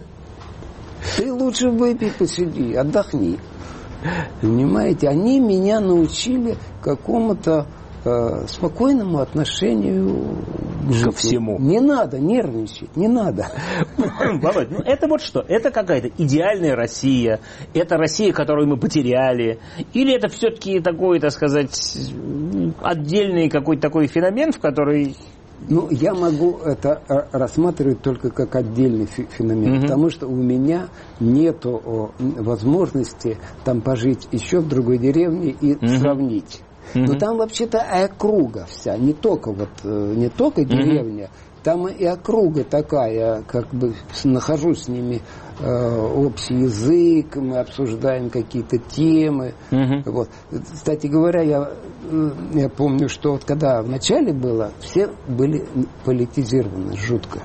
Speaker 2: Ты лучше выпей, посиди, отдохни. Понимаете, они меня научили какому-то спокойному отношению
Speaker 3: ко всему.
Speaker 2: Не надо нервничать, не надо.
Speaker 3: Володь, это вот что? Это какая-то идеальная Россия? Это Россия, которую мы потеряли? Или это все-таки такой, так сказать, отдельный какой-то такой феномен, в который
Speaker 2: Ну, я могу это рассматривать только как отдельный феномен, потому что у меня нету возможности там пожить еще в другой деревне и сравнить. Но там вообще-то округа вся, не только деревня, там и округа такая, как бы нахожу с ними общий язык, мы обсуждаем какие-то темы. Вот. Кстати говоря, я помню, что вот когда в начале было, все были политизированы жутко.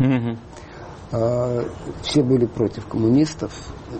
Speaker 2: Все были против коммунистов,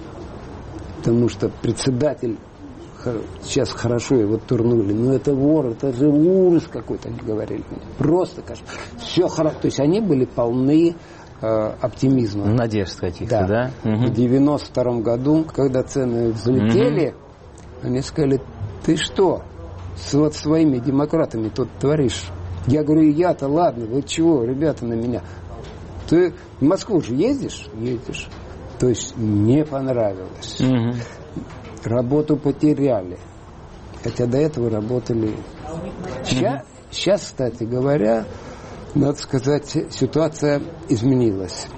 Speaker 2: потому что председатель, сейчас хорошо его турнули, но это вор, это же ужас какой-то, они говорили. Просто, кажется, все хорошо. То есть они были полны оптимизма.
Speaker 3: Надежд каких-то, да?
Speaker 2: В 92 году, когда цены взлетели, они сказали, ты что, вот своими демократами тут творишь? Я говорю, я-то ладно, вы чего, ребята, на меня? Ты в Москву же ездишь? Едешь. То есть не понравилось. Работу потеряли. Хотя до этого работали. Сейчас, кстати говоря, надо сказать, ситуация изменилась.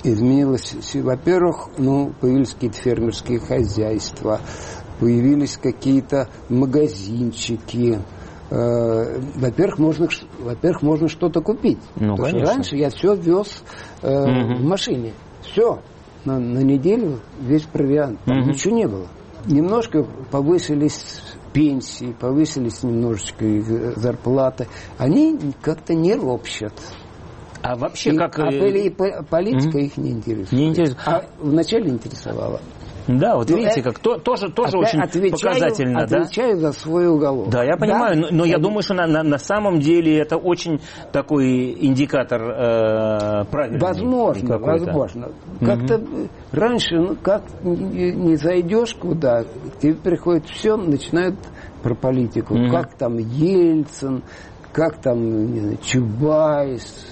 Speaker 2: Во-первых, появились какие-то фермерские хозяйства, появились какие-то магазинчики. Во-первых, можно что-то купить. Потому что раньше я все вез в машине. Все. На неделю весь провиант. Там ничего не было. Немножко повысились пенсии, повысились немножечко их зарплаты. Они как-то не ропщат.
Speaker 3: А вообще как...
Speaker 2: политика их не интересует. А вначале интересовала.
Speaker 3: Да, вот видите, как тоже очень показательно.
Speaker 2: Отвечаю за свой уголок.
Speaker 3: Да, я понимаю, но я думаю, что на самом деле это очень такой индикатор правильный.
Speaker 2: Возможно. Как-то раньше, как не зайдешь куда, к тебе приходит все, начинают про политику. Как там Ельцин, как там, не знаю, Чубайс.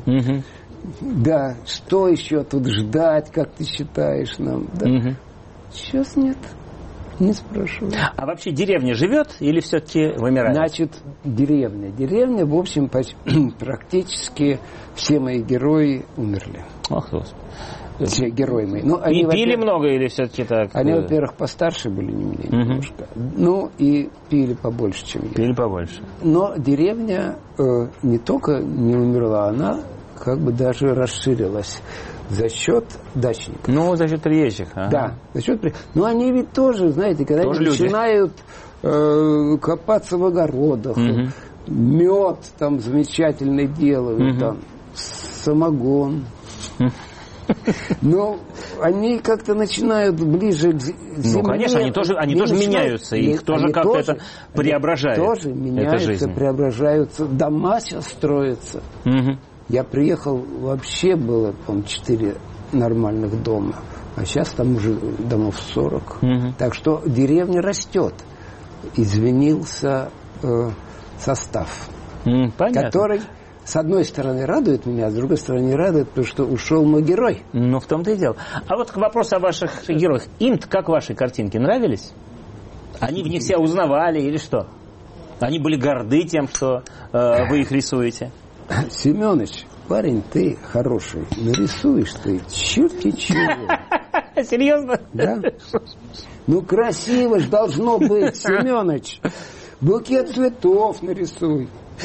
Speaker 2: Да, что еще тут ждать, как ты считаешь нам? Да. Сейчас нет, не спрашиваю.
Speaker 3: А вообще деревня живет или все-таки вымирает?
Speaker 2: Значит, деревня. Деревня, в общем, практически все мои герои умерли.
Speaker 3: Ах, Господи.
Speaker 2: Все герои мои.
Speaker 3: Они, пили много или все-таки так?
Speaker 2: Они, во-первых, постарше были меня немножко. И пили побольше, чем я.
Speaker 3: Пили побольше.
Speaker 2: Но деревня не только не умерла, она как бы даже расширилась за счет дачников.
Speaker 3: За счет приезжих.
Speaker 2: Да, за счет приезжих. Но они ведь тоже, знаете, когда они начинают копаться в огородах, мед там замечательный делают, там самогон. Но они как-то начинают ближе к земле.
Speaker 3: Конечно, они тоже меняются, их тоже как-то это преображает.
Speaker 2: Тоже меняются, преображаются. Дома сейчас строятся. Я приехал, вообще было, по-моему, 4 нормальных дома. А сейчас там уже домов 40. Так что деревня растет. Изменился состав. Который, с одной стороны, радует меня, а с другой стороны, не радует, потому что ушел мой герой.
Speaker 3: В том-то и дело. А вот вопрос о ваших героях. Им-то как ваши картинки нравились? Они в них себя узнавали или что? Они были горды тем, что вы их рисуете?
Speaker 2: Семенович, парень, ты хороший. Нарисуешь ты черти чего.
Speaker 3: Серьезно?
Speaker 2: Да. Красиво ж должно быть, Семенович. Букет цветов нарисуй.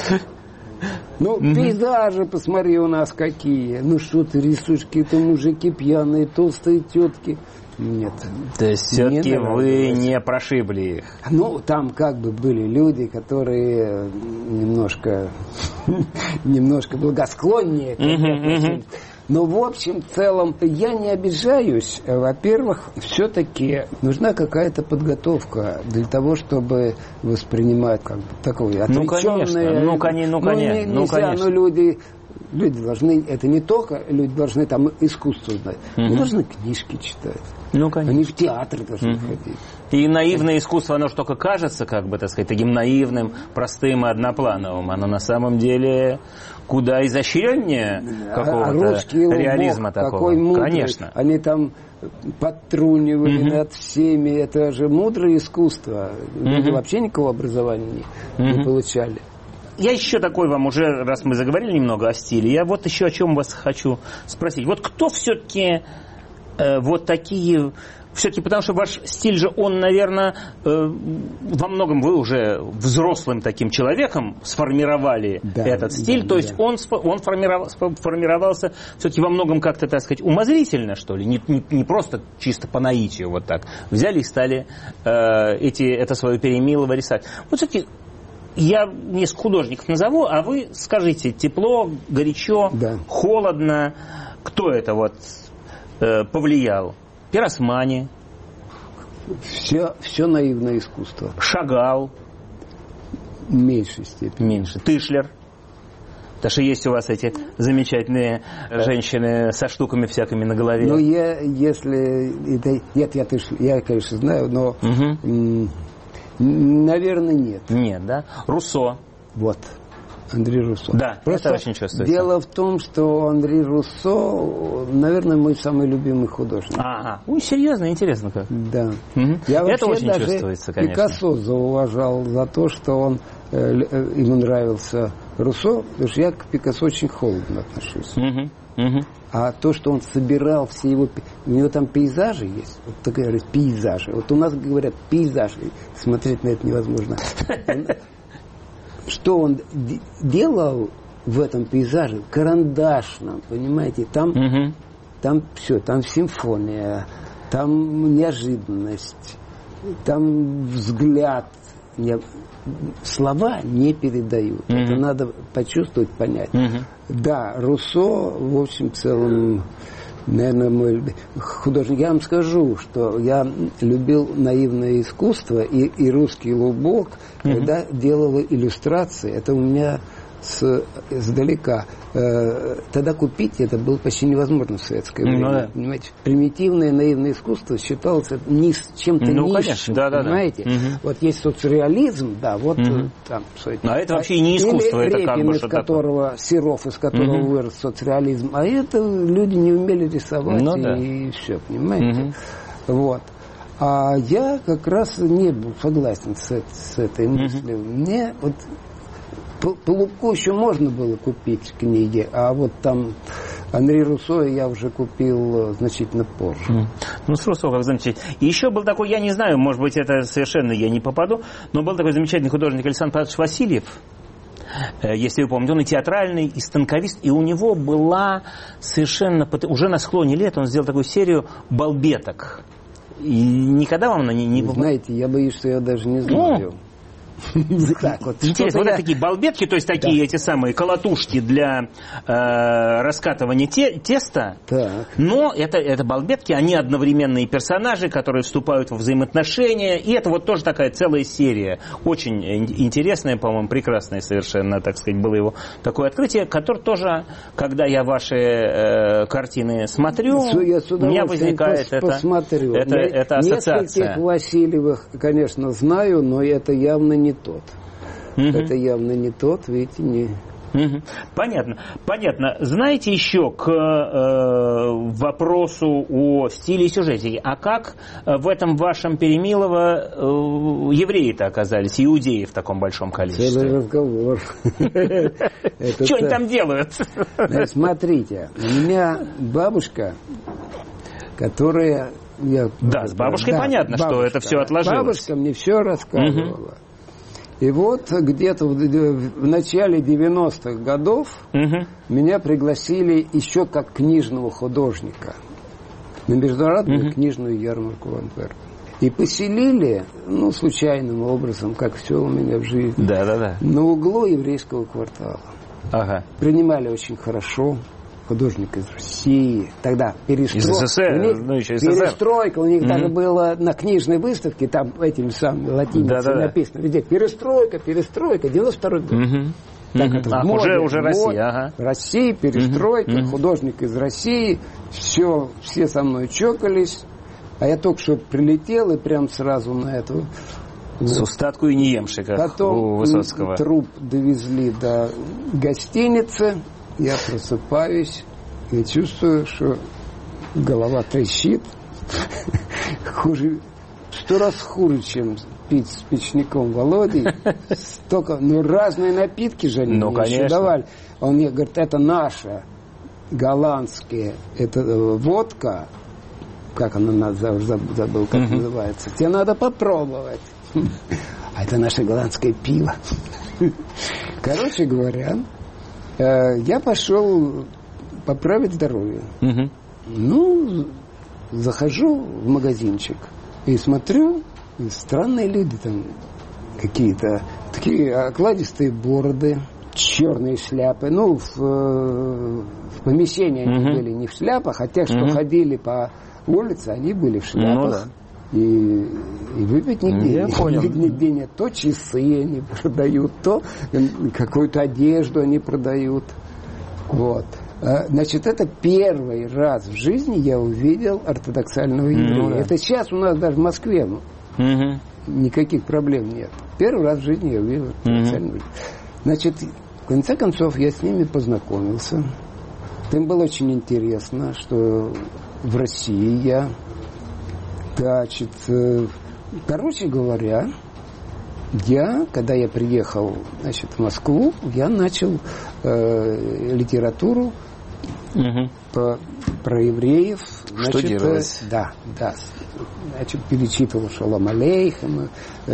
Speaker 2: Пейзажи посмотри у нас какие. Что ты рисуешь, какие-то мужики пьяные, толстые тетки. Нет.
Speaker 3: То есть все-таки вы не прошибли их?
Speaker 2: Там как бы были люди, которые немножко благосклоннее. Но в общем, в целом, я не обижаюсь. Во-первых, все-таки нужна какая-то подготовка для того, чтобы воспринимать как бы такое отвлеченное. Конечно. Люди должны, это не только люди должны там искусство знать, они должны книжки читать.
Speaker 3: Конечно.
Speaker 2: Они в театр должны ходить.
Speaker 3: И наивное искусство, оно же только кажется, как бы, так сказать, таким наивным, простым и одноплановым. Оно на самом деле куда изощреннее какого-то реализма такого.
Speaker 2: Какой мудрый.
Speaker 3: Конечно.
Speaker 2: Они там подтрунивали над всеми. Это же мудрое искусство. Люди вообще никакого образования не получали.
Speaker 3: я еще такой вам уже, раз мы заговорили немного о стиле, я вот еще о чем вас хочу спросить. Вот кто все-таки вот такие... Все-таки потому что ваш стиль же, он, наверное, во многом вы уже взрослым таким человеком сформировали этот стиль. Да, то есть он формировался все-таки во многом как-то, так сказать, умозрительно, что ли. Не просто чисто по наитию вот так. Взяли и стали это свое перемилово рисовать. Вот все-таки я несколько художников назову, а вы скажите, тепло, горячо, холодно. Кто это вот повлиял? Пиросмани.
Speaker 2: Все наивное искусство.
Speaker 3: Шагал.
Speaker 2: В меньшей степени.
Speaker 3: Меньше. Тышлер. Потому что есть у вас эти замечательные женщины со штуками всякими на голове.
Speaker 2: Ну, я конечно, знаю, но, наверное, нет.
Speaker 3: Нет, да? Руссо.
Speaker 2: Вот. Андрей Руссо.
Speaker 3: Да, просто это очень чувствуется.
Speaker 2: Дело в том, что Андрей Руссо, наверное, мой самый любимый художник.
Speaker 3: Ага. Ой, серьезно, интересно как.
Speaker 2: Да.
Speaker 3: Я это очень
Speaker 2: даже
Speaker 3: чувствуется, конечно.
Speaker 2: Пикассо зауважал за то, что он ему нравился Руссо, потому что я к Пикассо очень холодно отношусь. А то, что он собирал все его... У него там пейзажи есть. Вот так говорят, пейзажи. Вот у нас говорят пейзажи. Смотреть на это невозможно. Что он делал в этом пейзаже, карандашном, понимаете, там все, там симфония, там неожиданность, там взгляд, слова не передают, это надо почувствовать, понять. Да, Руссо, в общем, в целом, наверное, мой художник. Я вам скажу, что я любил наивное искусство и русский лубок, когда делала иллюстрации. Это у меня сдалека. Тогда купить это было почти невозможно в советское время. Понимаете? Примитивное наивное искусство считалось чем-то низшим. Понимаете? Вот есть соцреализм, вот там.
Speaker 3: А это вообще не искусство,
Speaker 2: или
Speaker 3: это
Speaker 2: Репин,
Speaker 3: как бы
Speaker 2: из которого Серов, из которого вырос соцреализм. А это люди не умели рисовать и все, понимаете? Вот. А я как раз не был согласен с этой мыслью. Мне вот по лубку еще можно было купить книги, а вот там Анри Руссо я уже купил значительно позже.
Speaker 3: Ну, с Руссо как замечательно. И еще был такой, я не знаю, может быть, это совершенно я не попаду, но был такой замечательный художник Александр Павлович Васильев, если вы помните, он и театральный, и станковист, и у него была совершенно, уже на склоне лет он сделал такую серию балбеток. И никогда вам она не
Speaker 2: знаете, я боюсь, что я даже не знаю.
Speaker 3: Интересно, вот это такие балбетки, то есть такие эти самые колотушки для раскатывания теста, но это балбетки, они одновременные персонажи, которые вступают во взаимоотношения, и это вот тоже такая целая серия, очень интересная, по-моему, прекрасная совершенно, так сказать, было его такое открытие, которое тоже, когда я ваши картины смотрю, у меня возникает эта ассоциация.
Speaker 2: Нескольких Васильевых, конечно, знаю, но это явно не тот. Это явно не тот, видите, не...
Speaker 3: Понятно. Знаете еще к вопросу о стиле и сюжете. А как в этом вашем Перемилово евреи-то оказались, иудеи в таком большом количестве?
Speaker 2: Целый разговор.
Speaker 3: Что они там делают?
Speaker 2: Смотрите, у меня бабушка, которая...
Speaker 3: Да, с бабушкой понятно, что это все отложилось.
Speaker 2: Бабушка мне все рассказывала. И вот где-то в начале 90-х годов меня пригласили еще как книжного художника на международную книжную ярмарку в Антверпене. И поселили, случайным образом, как все у меня в жизни, на углу еврейского квартала. Принимали очень хорошо. Художник из России. Тогда перестройка. У них даже было на книжной выставке, там этими самыми латиницами написано везде. Перестройка. 92-й год. Так это в моде,
Speaker 3: уже Россия.
Speaker 2: Россия, перестройка, художник из России. Все со мной чокались. А я только что прилетел и прям сразу на эту...
Speaker 3: С устатку и не емши, как
Speaker 2: потом
Speaker 3: у Высоцкого.
Speaker 2: Труп довезли до гостиницы. Я просыпаюсь и чувствую, что голова трещит. Хуже 100 раз хуже, чем пить с печником Володей. Столько, разные напитки же они мне еще давали. Он мне говорит, это наша голландская, это водка, как она, забыл, как называется. Тебе надо попробовать. А это наше голландское пиво. Короче говоря, я пошел поправить здоровье. Захожу в магазинчик и смотрю, странные люди там какие-то, такие окладистые бороды, черные шляпы. В помещении они были не в шляпах, а те, что ходили по улице, они были в шляпах. И выпить нигде нет. То часы они продают, то какую-то одежду они продают. Вот. Значит, это первый раз в жизни я увидел ортодоксального еврея. Это сейчас у нас даже в Москве никаких проблем нет. Первый раз в жизни я увидел ортодоксального еврея. Значит, в конце концов, я с ними познакомился. Им было очень интересно, что в России я... Значит, короче говоря, когда я приехал, значит, в Москву, я начал литературу про евреев.
Speaker 3: Штудировать.
Speaker 2: Да. Значит, перечитывал Шолом Алейхема,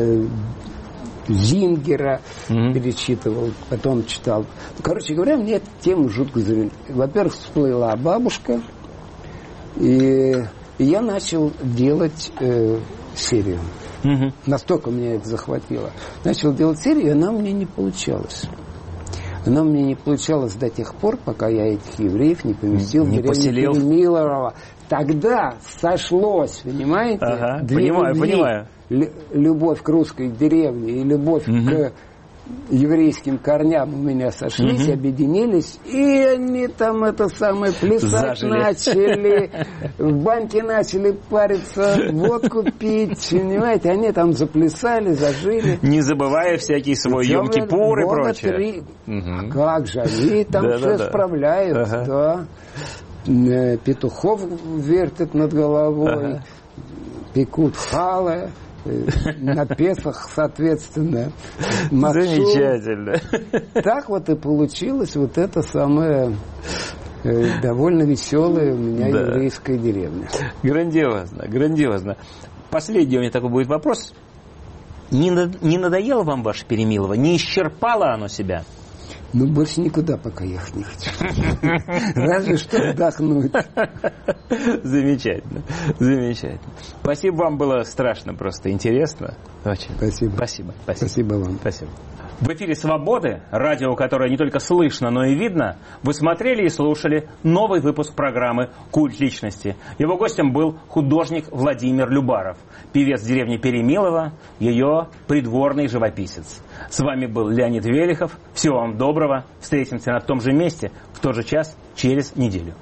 Speaker 2: Зингера перечитывал, потом читал. Короче говоря, мне эта тема жутко завела. Во-первых, всплыла бабушка, и я начал делать серию. Настолько меня это захватило. Начал делать серию, и она мне не получалась. Она мне не получалась до тех пор, пока я этих евреев не поместил в деревню Перемилово. Тогда сошлось, понимаете?
Speaker 3: Понимаю.
Speaker 2: Любовь к русской деревне и любовь к еврейским корням у меня сошлись, объединились, и они там плясать начали, в баньке начали париться, водку пить, понимаете, они там заплясали, зажили.
Speaker 3: Не забывая всякий свой Йом-Кипур и прочее.
Speaker 2: Как же, они там все справляют, да. Петухов вертят над головой, пекут халы. На Песах, соответственно, мацу.
Speaker 3: Замечательно.
Speaker 2: Так вот и получилось вот это самое довольно веселая у меня еврейская деревня.
Speaker 3: Грандиозно. Последний у меня такой будет вопрос. Не надоело вам ваше Перемилово? Не исчерпало оно себя?
Speaker 2: Больше никуда пока ехать не хочу. Разве что вдохнуть.
Speaker 3: Замечательно. Спасибо вам, было страшно просто интересно. Очень.
Speaker 2: Спасибо. Спасибо вам.
Speaker 3: Спасибо. В эфире «Свободы», радио, которое не только слышно, но и видно, вы смотрели и слушали новый выпуск программы «Культ личности». Его гостем был художник Владимир Любаров, певец деревни Перемилово, ее придворный живописец. С вами был Леонид Велихов. Всего вам доброго. Встретимся на том же месте в тот же час через неделю.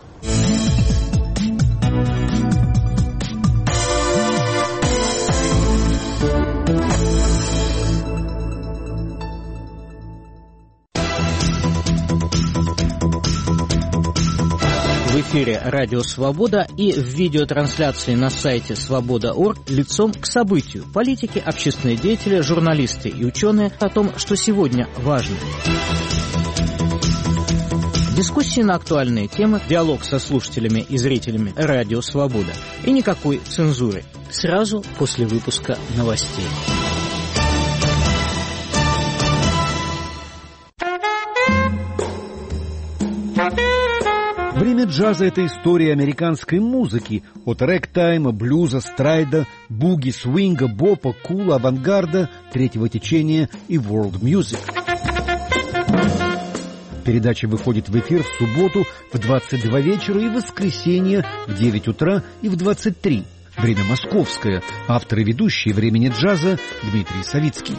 Speaker 1: В эфире «Радио Свобода» и в видеотрансляции на сайте свобода.орг лицом к событию. Политики, общественные деятели, журналисты и ученые о том, что сегодня важно. Дискуссии на актуальные темы, диалог со слушателями и зрителями «Радио Свобода». И никакой цензуры. Сразу после выпуска новостей.
Speaker 7: Время джаза – это история американской музыки. От рэгтайма, блюза, страйда, буги, свинга, бопа, кула, авангарда, третьего течения и world music. Передача выходит в эфир в субботу в 22 вечера и в воскресенье в 9 утра и в 23. Время московское. Автор и ведущий «Времени джаза» Дмитрий Савицкий.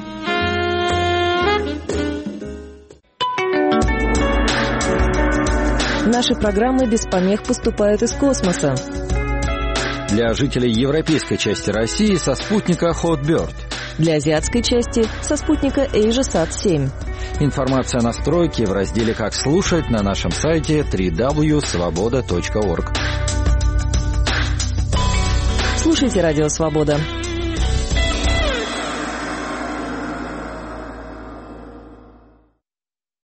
Speaker 8: Наши программы без помех поступают из космоса.
Speaker 9: Для жителей европейской части России со спутника Hotbird.
Speaker 8: Для азиатской части со спутника AsiaSat-7.
Speaker 9: Информация о настройке в разделе «Как слушать» на нашем сайте www.svoboda.org.
Speaker 8: Слушайте «Радио Свобода».